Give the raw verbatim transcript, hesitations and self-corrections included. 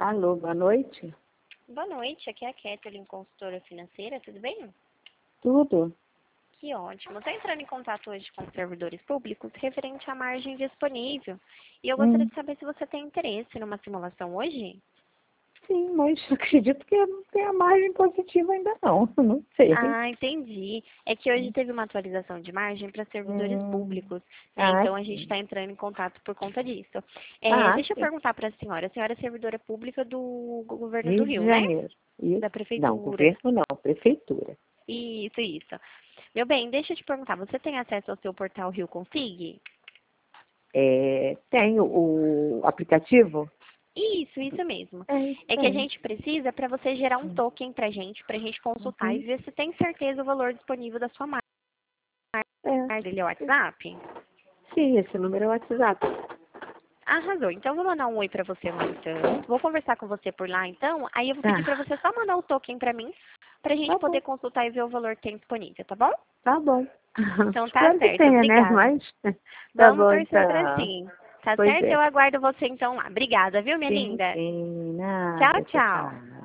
Alô, boa noite. Boa noite, aqui é a Kathleen, consultora financeira, tudo bem? Tudo? Que ótimo. Estou entrando em contato hoje com os servidores públicos referente à margem disponível. E eu gostaria Hum, de saber se você tem interesse numa simulação hoje? sim, mas acredito que não tem a margem positiva ainda não. Não sei. Ah, entendi. É que hoje teve uma atualização de margem para servidores Hum, públicos, né? ah, Então a gente sim. está entrando em contato por conta disso. É, Ah, deixa eu sim. perguntar para a senhora. A senhora é servidora pública do governo do Rio de Rio, né? Janeiro. Isso? Da Não, prefeitura. governo não, prefeitura. Isso, isso. Meu bem, deixa eu te perguntar, você tem acesso ao seu portal Rio Config? É, tem o, o aplicativo? Isso, isso mesmo. Tem, É que a tem. gente precisa para você gerar um token pra gente, pra gente consultar e Uhum. ver se tem certeza o valor disponível da sua marca. É. Ele é o WhatsApp? Sim, esse número é o WhatsApp. Arrasou. Então, eu vou mandar um oi pra você lá, então. Vou conversar com você por lá, então. Aí eu vou pedir pra Tá, você só mandar o token pra mim, pra gente tá poder bom, consultar e ver o valor que tem disponível, tá bom? tá bom. Então, tá Espero que certo. tenha, né? Obrigada. Mas tá Vamos bom, torcer pra então. sim. Tá Pois certo? é. Eu aguardo você, então, lá. Obrigada, viu, minha Sim, linda? sim, Tchau, nada. Tchau, tchau. tchau.